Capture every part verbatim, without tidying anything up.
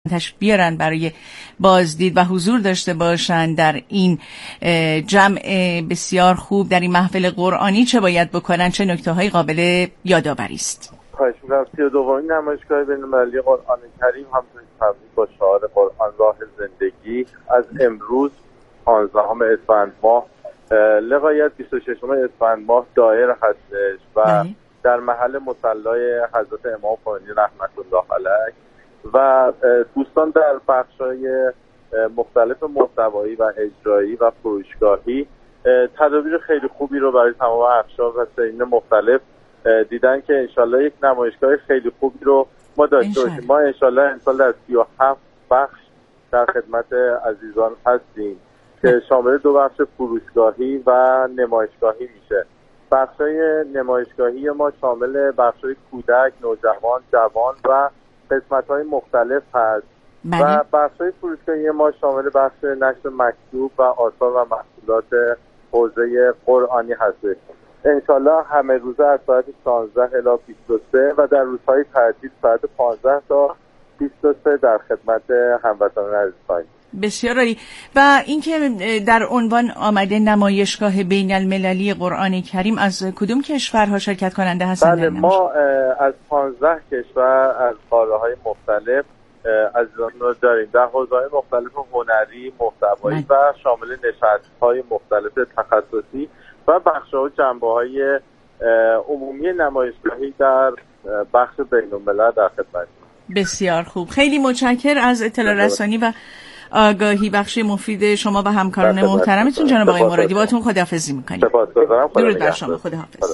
تشریف بیارن برای بازدید و حضور داشته باشن در این جمع بسیار خوب در این محفل قرآنی چه باید بکنن؟ چه نکته‌های قابل یادآوری است؟ خواهش می‌کنم. سی و دومین نمایشگاه بین‌المللی قرآن کریم همچنین تبریک با شعار قرآن راه زندگی از امروز پانزدهم اسفند ماه لغایت بیست و ششم اسفند ماه دایر هستش و در محل مصلی حضرت امام خمینی رحمت الله علیه و دوستان در بخش‌های مختلف محتوایی و اجرایی و فروشگاهی تدابیر خیلی خوبی رو برای تمام اقشار و سنین مختلف دیدن که انشالله یک نمایشگاه خیلی خوبی رو ما داشته باشیم. ما انشالله امسال در سی و هفت بخش در خدمت عزیزان هستیم که شامل دو بخش فروشگاهی و نمایشگاهی میشه. بخش‌های نمایشگاهی ما شامل بخش‌های کودک، نوجوان، جوان و قسمت‌های مختلف هست بله. و بخش‌های فروشگاهی ما شامل بخش نشر مکتوب و آثار و محصولات حوزه قرآنی هست. انشالله همه روزه از ساعت شانزده الی بیست و سه و در روزهای تعطیل ساعت پانزده تا بیست و سه در خدمت هموطنان عزیز خواهیم. بسیار عالی. و اینکه در عنوان آمده نمایشگاه بین المللی قرآن کریم از کدوم کشورها شرکت کننده هستند؟ بله ما از پانزده کشور از قاره‌های مختلف عزیزان رو داریم در حوزه‌های مختلف هنری، محتوایی و شامل نشست‌های مختلف تخصصی و بخش‌ها و جنبه‌های عمومی نمایشگاهی در بخش بین‌الملل در خدمت. بسیار خوب. خیلی متشکر از اطلاع رسانی و آگاهی بخش مفید شما و همکاران محترمتون. جناب آقای مرادی باهاتون خداحافظی می‌کنیم. سپاسگزارم. درود بر شما. خداحافظ.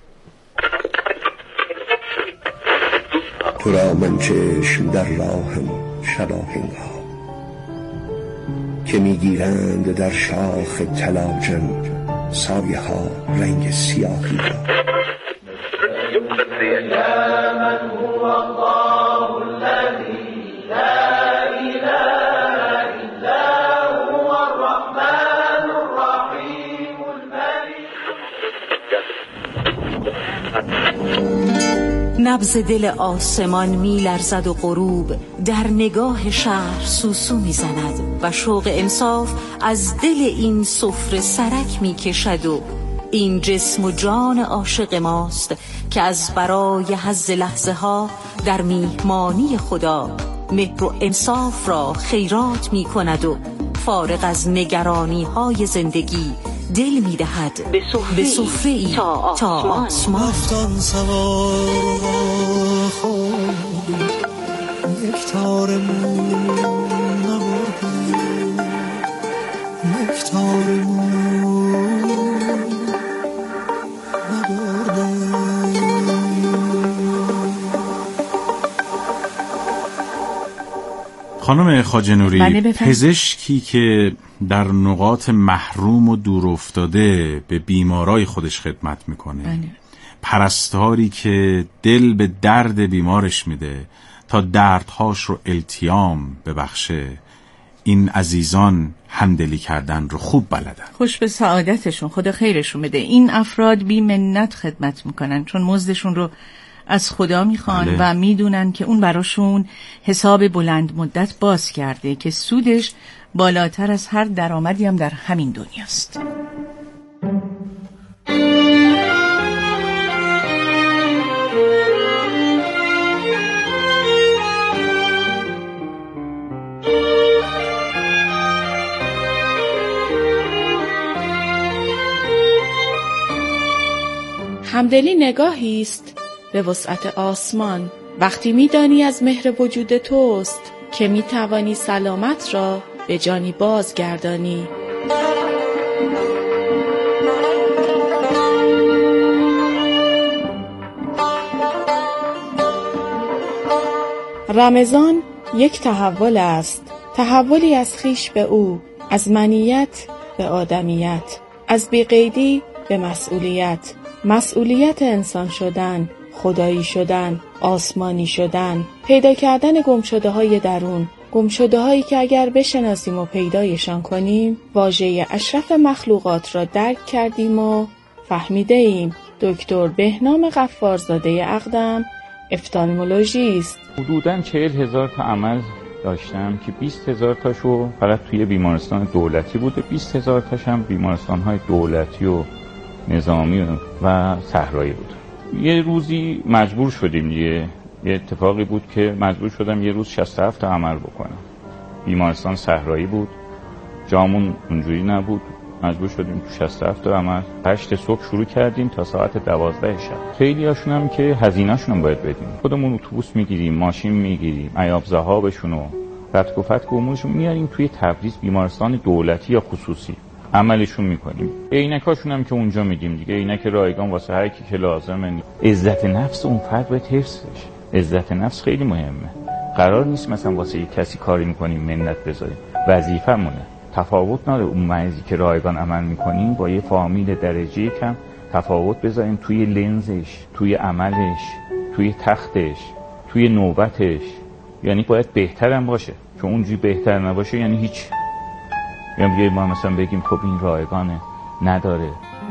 تو را من چشم در راهم شباهنگا که میگیرند در شاخ تلاجم سایه ها رنگ سیاهی را. نبض دل آسمان می لرزد و غروب در نگاه شهر سوسو می زند و شوق انصاف از دل این سفره سرک می کشد و این جسم و جان عاشق ماست که از برای حظ لحظه ها در میهمانی خدا مهر و انصاف را خیرات می کند و فارغ از نگرانی های زندگی دل می دهد به سفره‌ای تا, تا آسمان. رفتن سوار خود یک تار مون نبردی یک تار مون نبردی. خانم خواجه نوری، پزشکی که در نقاط محروم و دور افتاده به بیمارای خودش خدمت میکنه بله. پرستاری که دل به درد بیمارش میده تا دردهاش رو التیام ببخشه، این عزیزان همدلی کردن رو خوب بلدن. خوش به سعادتشون، خدا خیرشون بده. این افراد بی منت خدمت میکنن چون مزدشون رو از خدا میخوان بله. و میدونن که اون براشون حساب بلند مدت باز کرده که سودش بالاتر از هر درآمدی هم در همین دنیاست. همدلی نگاهی است به وسعت آسمان وقتی میدانی از مهر وجود توست که میتوانی سلامت را به جانی بازگردانی. رمضان یک تحول است، تحولی از خویش به او، از منیت به آدمیت، از بی‌قیدی به مسئولیت، مسئولیت انسان شدن، خدایی شدن، آسمانی شدن، پیدا کردن گمشده های درون، گمشده هایی که اگر بشناسیم و پیدایشان کنیم واژه اشرف مخلوقات را درک کردیم و فهمیده ایم. دکتر بهنام غفارزاده اقدم افتالمولوژیست. حدوداً چهل هزار تا عمل داشتم که بیست هزار تاشو فقط توی بیمارستان دولتی بوده، بیست هزار تاش هم بیمارستان‌های دولتی و نظامی و, و صحرایی بود. یه روزی مجبور شدیم، یه, یه اتفاقی بود که مجبور شدم یه روز شصت و هفت تا عمل بکنم. بیمارستان صحرایی بود، جامون اونجوری نبود، مجبور شدیم تو شصت و هفت تا عمل هشت صبح شروع کردیم تا ساعت دوازده شب. خیلی هاشون هم که هزینه‌شون هم باید بدیم، خودمون اتوبوس میگیریم، ماشین میگیریم، عیاب ذهابشون و فتق و فتق امورشون میاریم توی تبریز بیمارستان دولتی یا خصوصی عملشون میکنیم. عینکاشون هم که اونجا میدیم دیگه، عینک رایگان واسه هر کی که لازمه. عزت نفس اون فرد باید حفظ بشه. عزت نفس خیلی مهمه. قرار نیست مثلا واسه یک کسی کاری میکنیم منت بذاریم، وظیفه‌مونه. تفاوت نداره اون مریضی که رایگان عمل میکنیم با یه فامیل درجه کم تفاوت بذاریم توی لنزش، توی عملش، توی تختش، توی نوبتش. یعنی باید بهترم باشه، چون اونجوری بهتر نباشه یعنی هیچ. یعنی ما مثلا بگیم خب این رایگانه، نداره.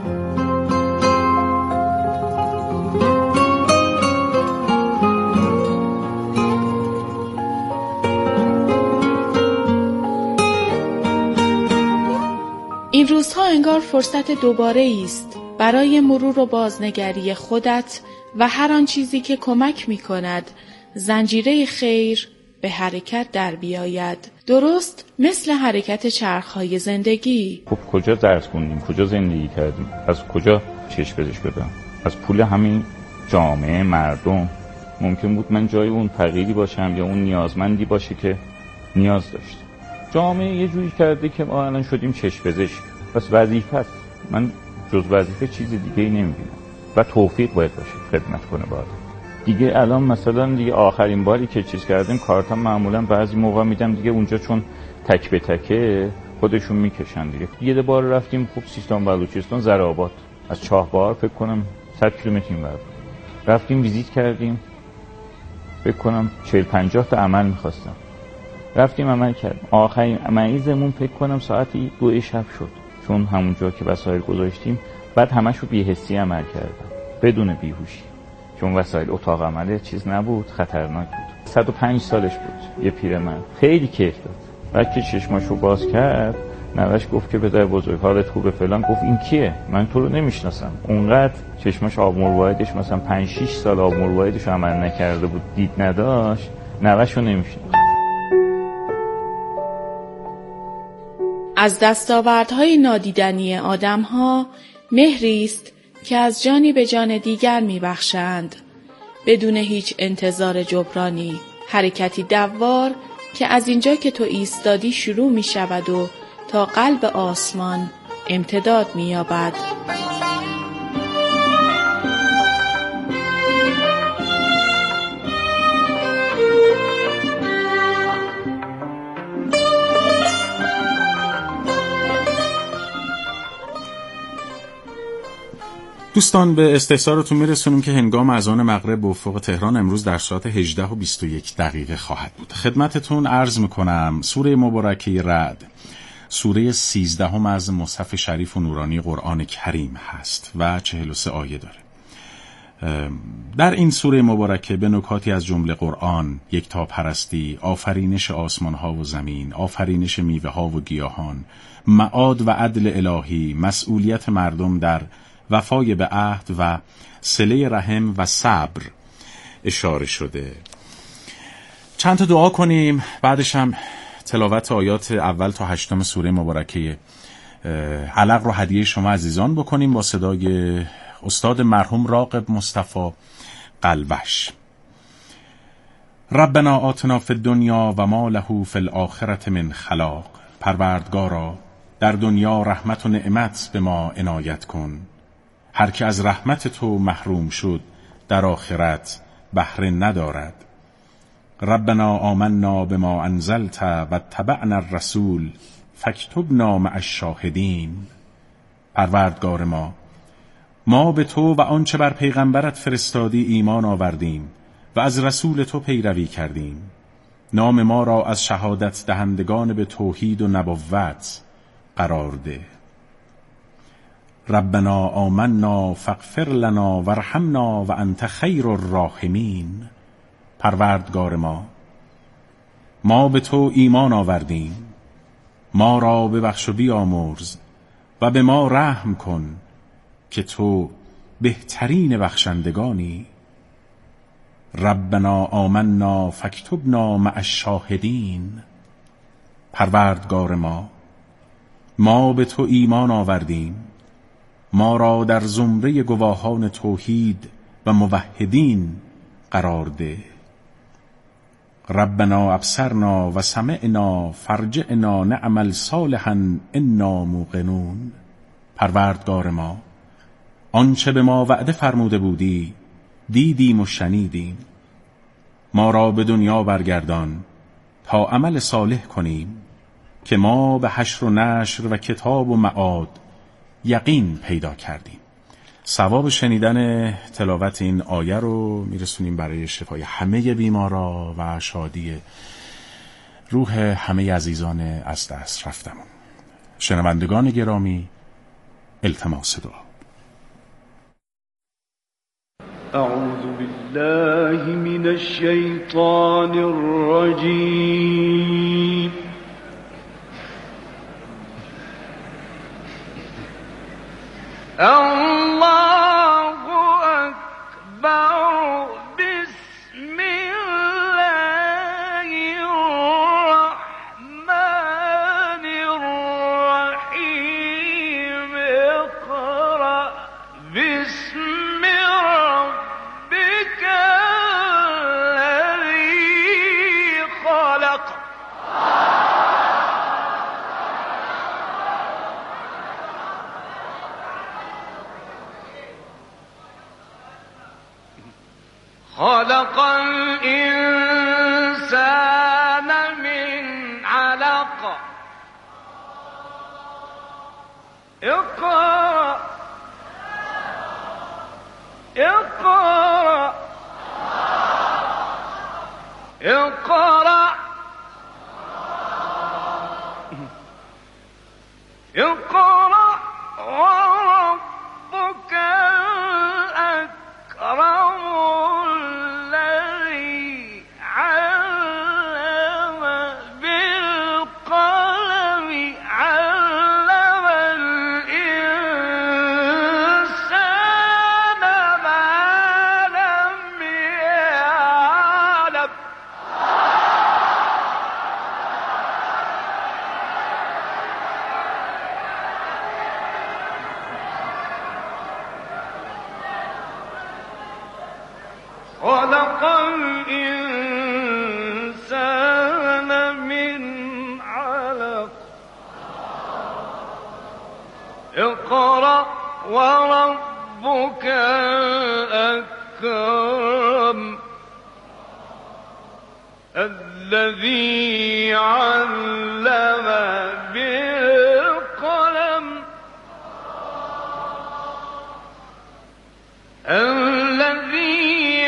این روزها انگار فرصت دوباره است برای مرور و بازنگری خودت و هر آن چیزی که کمک می کند زنجیره خیر به حرکت در بیاید. درست مثل حرکت چرخهای زندگی. خب کجا درس خوندیم، کجا زندگی کردیم، از کجا چشم بزش بدم؟ از پول همین جامعه مردم. ممکن بود من جای اون فقیری باشم یا اون نیازمندی باشه که نیاز داشت. جامعه یه جوری کرده که ما الان شدیم چشم پزشک. پس وظیفه است. من جز وظیفه چیز دیگه ای نمیبینم و توفیق باید باشه خدمت کنه با آدم. دیگه الان مثلا دیگه آخرین باری که چیز کردیم کارتم معمولا بعضی موقع میدم دیگه اونجا، چون تک به تکه خودشون میکشن دیگه. یه بار رفتیم خب سیستان بلوچستان زرآباد، از چاهبار فکر کنم صد کیلومتر اینور رفتیم ویزیت کردیم، فکر کنم چهل پنجاه تا عمل میخواستم. رفتیم عمل کردیم. آخرین مریضمون فکر کنم ساعتی دو شب شد، چون همونجا که وسایل گذاشتیم بعد همشو بی‌حسی عمل کردم بدون بیهوشی، چون وسایل اتاق عمل چیز نبود، خطرناک بود. صد و پنج سالش بود، یه پیرمرد. خیلی کیف داد. بعد که چشماشو باز کرد نوش گفت که پدر بزرگ حالت خوبه فلان. گفت این کیه؟ من تو رو نمیشناسم. اونقدر چشماش آب مروایدش مثلا پنج شش سال آب مروایدش عمل نکرده بود، دید نداشت، نوشو نمیشناخت. از دستاوردهای نادیدنی آدم‌ها مهری است که از جانی به جان دیگر می‌بخشند بدون هیچ انتظار جبرانی. حرکتی دوار که از اینجا که تو ایستادی شروع می‌شود و تا قلب آسمان امتداد می‌یابد. دوستان به استحضارتون میرسونیم که هنگام اذان مغرب به افق تهران امروز در ساعت هجده و بیست و یک دقیقه خواهد بود. خدمتتون عرض میکنم سوره مبارکه رعد سوره سیزدهم از مصحف شریف و نورانی قرآن کریم هست و چهل و سه آیه داره. در این سوره مبارکه به نکاتی از جمله قرآن، یکتاپرستی، آفرینش آسمان ها و زمین، آفرینش میوه ها و گیاهان، معاد و عدل الهی، مسئولیت مردم در وفای به عهد و صله رحم و صبر اشاره شده. چند تا دعا کنیم، بعدش هم تلاوت آیات اول تا هشتم سوره مبارکه علق رو هدیه شما عزیزان بکنیم با صدای استاد مرحوم راغب مصطفی قلوش. ربنا آتنا فی الدنیا و ما له فی الآخرة من خلاق. پروردگارا در دنیا رحمت و نعمت به ما عنایت کن، هر که از رحمت تو محروم شد در آخرت بهره ندارد. ربنا آمنا بما انزلت و اتبعنا الرسول فاکتبنا مع الشاهدین. پروردگار ما ما به تو و آنچه بر پیغمبرت فرستادی ایمان آوردیم و از رسول تو پیروی کردیم. نام ما را از شهادت دهندگان به توحید و نبوت قرار ده. ربنا آمنا فاغفر لنا وارحمنا و انت خیر الراحمین. پروردگار ما ما به تو ایمان آوردیم، ما را ببخش و بیامرز و به ما رحم کن که تو بهترین بخشندگانی. ربنا آمنا فاکتبنا مع الشاهدین. پروردگار ما، ما به تو ایمان آوردیم، ما را در زمره گواهان توحید و موحدین قرار ده. ربنا ابصرنا و سمعنا فرجعنا نعمل صالحا انا موقنون. پروردگار ما، آنچه به ما وعده فرموده بودی دیدیم و شنیدیم، ما را به دنیا برگردان تا عمل صالح کنیم که ما به حشر و نشر و کتاب و معاد یقین پیدا کردیم. ثواب شنیدن تلاوت این آیه رو میرسونیم برای شفای همه بیمارا و شادی روح همه عزیزان از دست رفتمون. شنوندگان گرامی، التماس دعا. اعوذ بالله من الشیطان الرجیم. الله اکبر. بسم الله الرحمن الرحیم. اقرأ باسم ربک الذی خلق. خلق الإنسان من علق. اقرأ اقرأ اقرأ اقرأ وربك الأكرم الذي علم بالقلم. علم الإنسان ما لم يعلم. خلق الإنسان من علق. اقرأ وربك الأكرم الذي علم بالقلم. الذي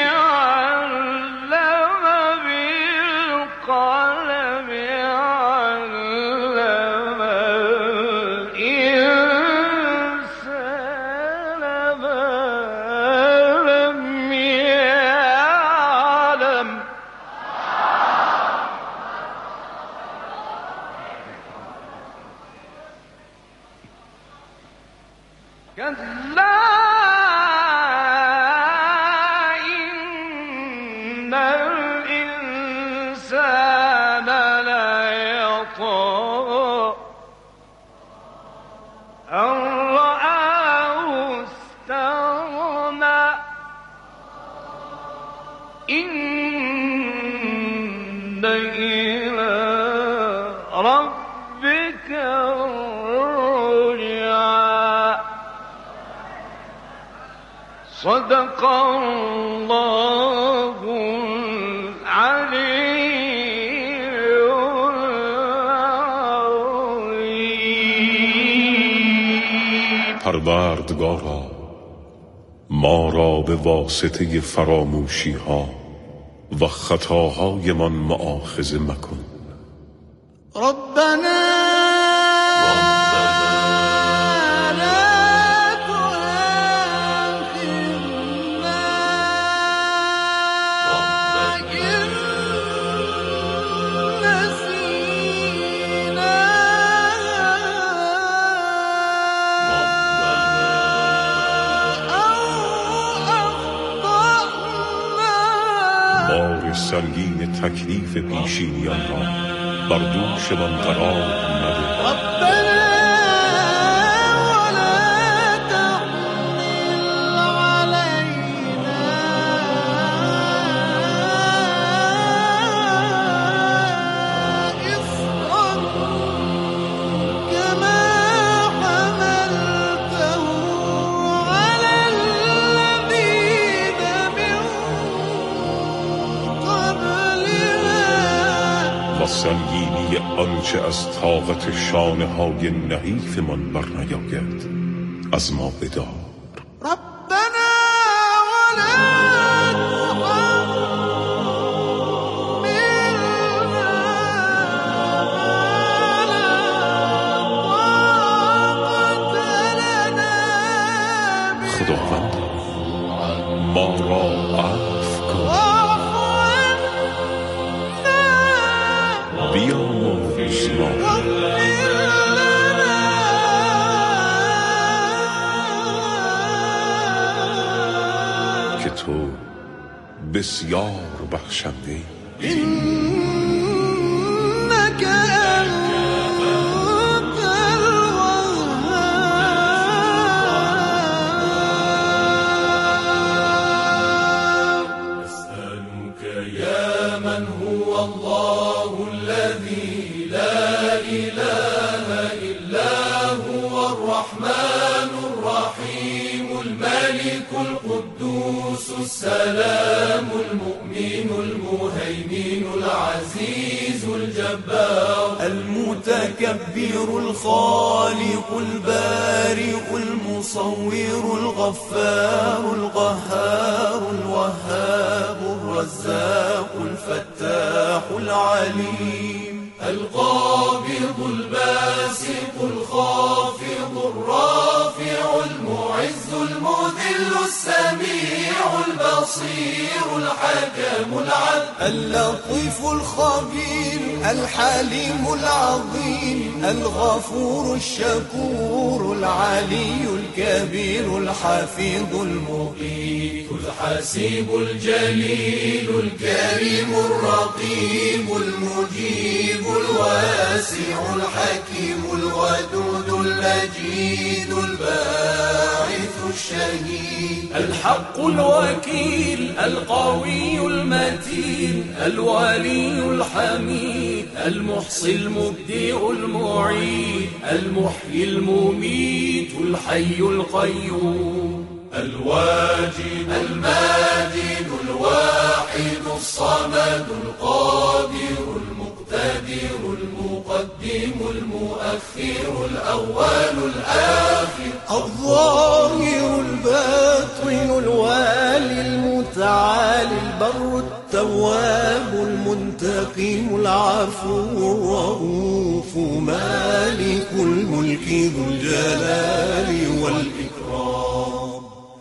صدق الله العلی العظیم. پروردگارا، ما را به واسطه فراموشی ها و خطاهایمان مؤاخذه مکن. ربنا تکلیف پیشینیان را بر دوشمان قرار مده. و سنگینی آنچه از طاقت شانه های نحیف من بر نیاید از ما بدار. ربنا ولا خداوند ما را عفو کن، بیامرز ما، که تو بسیار بخشنده إنك أنت الوهاب. أسألك يا من هو الله الذي لا إله إلا هو الرحمن الرحيم الملك القدوس السلام المؤمن المهيمن العزيز الجبار المتكبر الخالق البارئ المصور الغفار القهار الوهاب الرزاق الفتاح العليم القابض الباسط الخافض الرافع المعز المذل السميع البصير الحكم العدل اللطيف الخبير الحليم العظيم الغفور الشكور العلي الكبير الحفيظ المقيت الحسيب الجليل الكريم الرقيب المجيب الواسع الحكيم الودود المجيد الباعث الشهيد الحق الوكيل القوي المتين الولي الحميد المحصي المبدئ المعيد المحيي المميت الحي القيوم الواجد الماجد الواحد الصمد القادر المقتدر المقدم المؤخر الأول الآخر الظاهر الباطن الوالي المتعالي البر التواب المنتقم العفو الرؤوف مالك الملك ذو الجلال والإكرام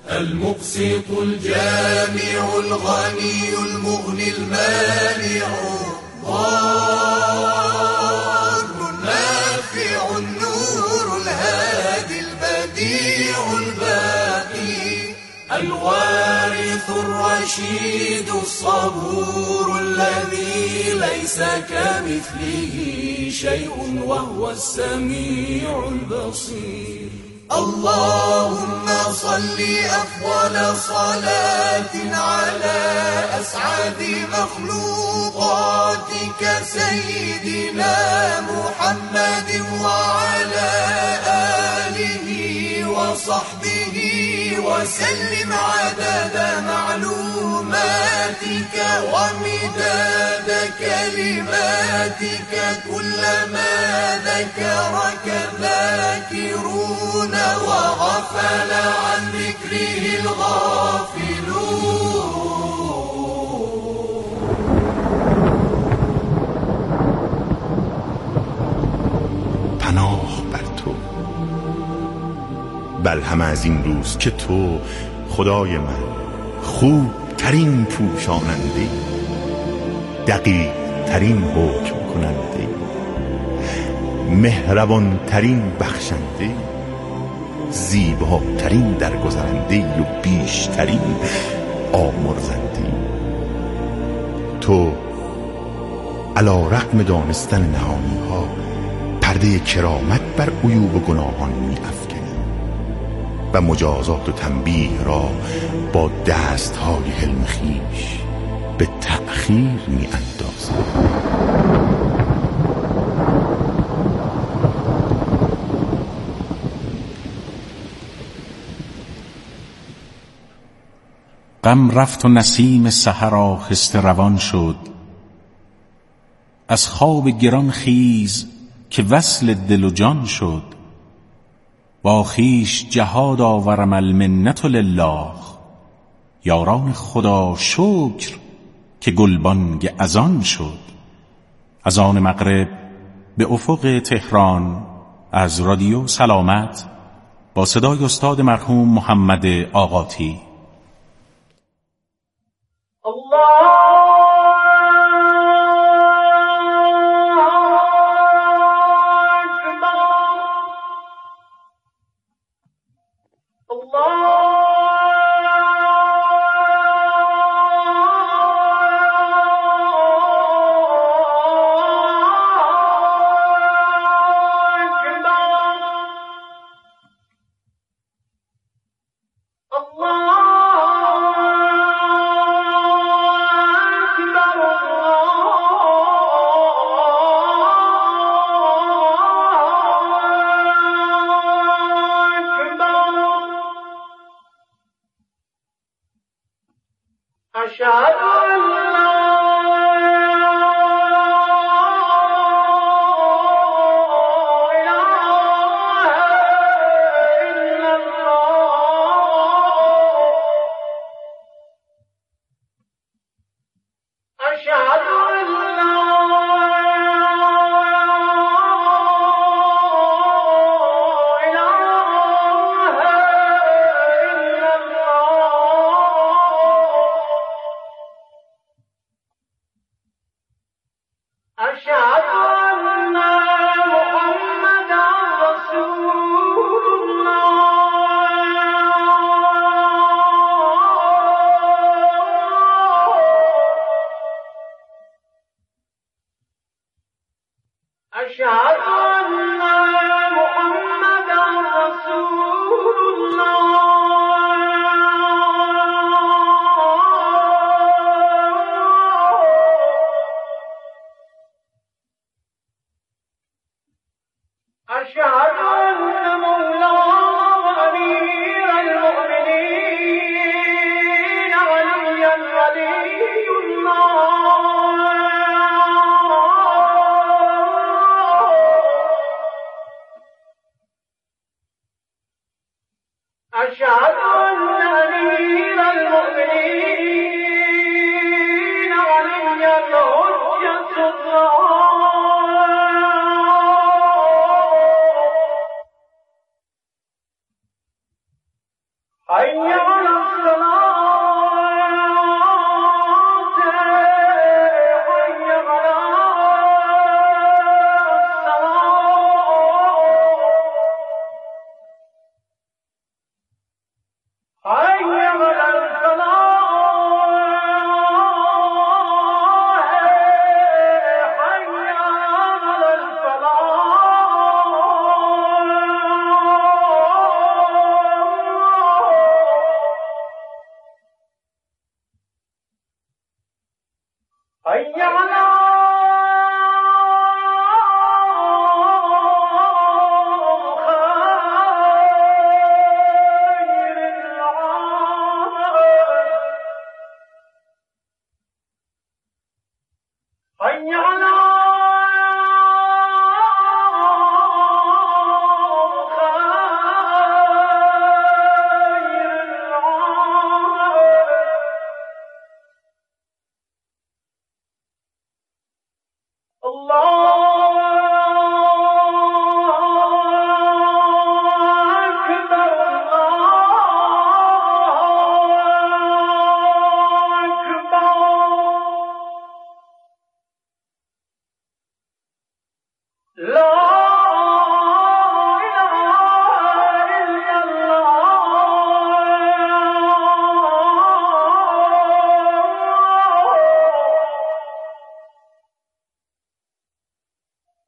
المقسط الجامع الغني المغني المانع الضار النافع النور الهادي البديع الباقي الوارث الرشيد الصبور الذي ليس كمثله شيء وهو السميع البصير اللهم صل أفضل صلاة على أسعد مخلوقاتك سيدنا محمد وعلى آله وصحبه وسلم عدد معلوماتك ومداد كلماتك كلما ذكرك الذاكرون وغفل عن ذكره الغافلون. پناه بر تو، بل هم از این روز که تو خدای من خوب ترین پوشاننده، دقیق ترین حکم کننده، مهربان ترین بخشنده، زیباترین درگذرنده و بیشترین آمرزنده. تو علی رغم دانستن نهانی‌ها پرده کرامت بر عیوب و گناهان می‌افکنی و مجازات و تنبیه را با دست‌های حلم خویش به تأخیر می‌اندازی. غم رفت و نسیم سحر آهسته روان شد. از خواب گران خیز که وصل دل و جان شد. با خویش جهاد آورم المنت لله. یاران خدا شکر که گلبانگ اذان شد. اذان مغرب به افق تهران از رادیو سلامت با صدای استاد مرحوم محمد آقاتی.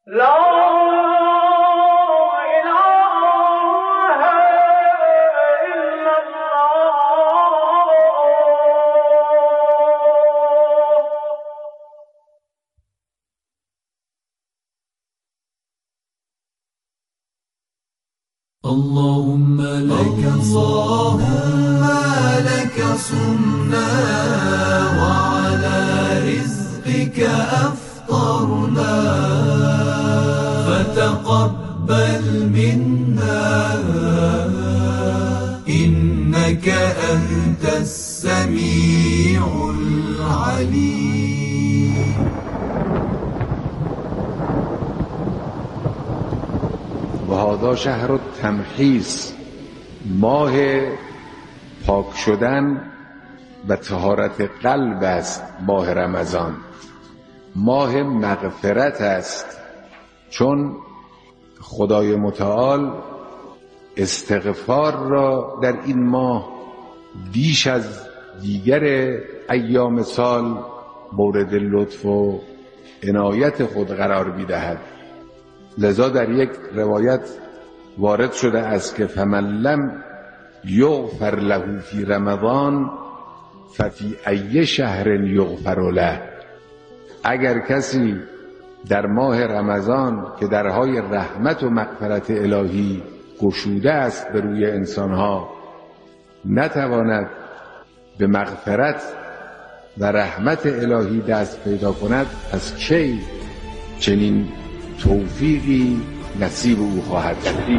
اللهم لك اللهم لك صمنا وعلى رزقك أفطرنا فتقبل منا إنك أنت السميع العليم. و هذا شهر التمحیص، ماه پاک شدن و طهارت قلب است. ماه رمضان ماه مغفرت است، چون خدای متعال استغفار را در این ماه بیش از دیگر ایام سال مورد لطف و عنایت خود قرار می‌دهد. لذا در یک روایت وارد شده است که فمن لم یغفر له فی رمضان ففی ای شهر یغفر له. اگر کسی در ماه رمضان که درهای رحمت و مغفرت الهی گشوده است به روی انسانها نتواند به مغفرت و رحمت الهی دست پیدا کند، از کی چنین توفیقی نصیب او خواهد شد.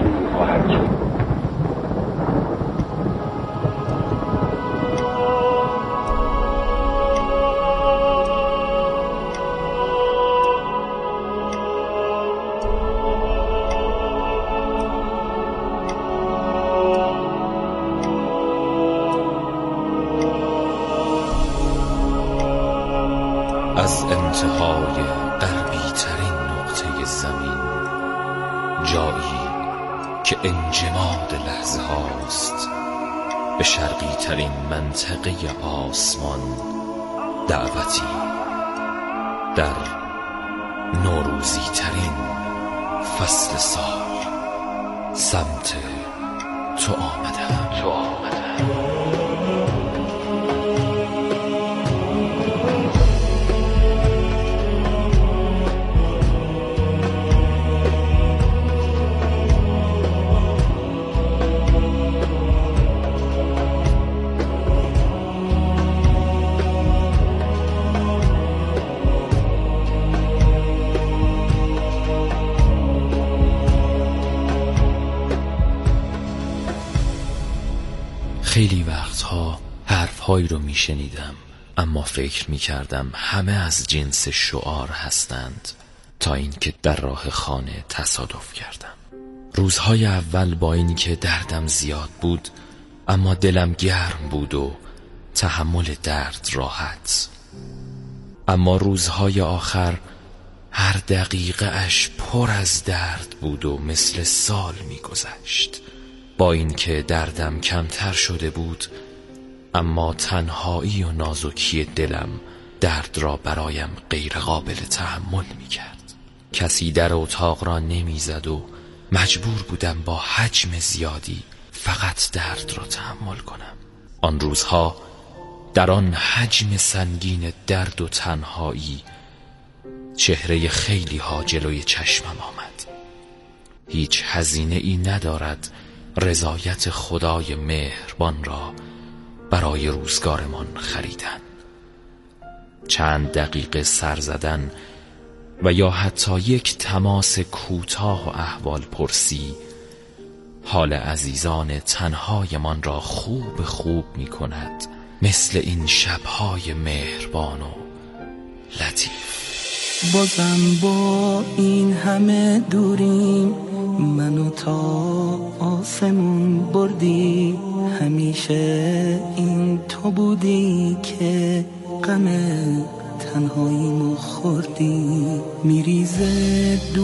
از انتهای غربی ترین نقطه زمین، جایی که انجماد لحظه هاست، به شرقی ترین منطقه آسمان دعوتی در نوروزی ترین فصل سال سمت تو آمدم تو آمدم خیلی وقتها حرفهایی رو میشنیدم، اما فکر میکردم همه از جنس شعار هستند، تا اینکه در راه خانه تصادف کردم. روزهای اول با این که دردم زیاد بود، اما دلم گرم بود و تحمل درد راحت. اما روزهای آخر هر دقیقه اش پر از درد بود و مثل سال میگذشت. با اینکه دردم کمتر شده بود، اما تنهایی و نازکی دلم درد را برایم غیر قابل تحمل می کرد. کسی در اتاق را نمی زد و مجبور بودم با حجم زیادی فقط درد را تحمل کنم. آن روزها در آن حجم سنگین درد و تنهایی چهره خیلی ها جلوی چشمم آمد. هیچ هزینه ای ندارد رضایت خدای مهربان را برای روزگارمان خریدن. چند دقیقه سر زدن و یا حتی یک تماس کوتاه و احوال پرسی حال عزیزان تنهایمان را خوب خوب می کند، مثل این شبهای مهربان و لطیف. بازم با این همه دوریم، منو تا آسمون بردی. همیشه این تو بودی که غم تنهاییمو خوردی. میریزه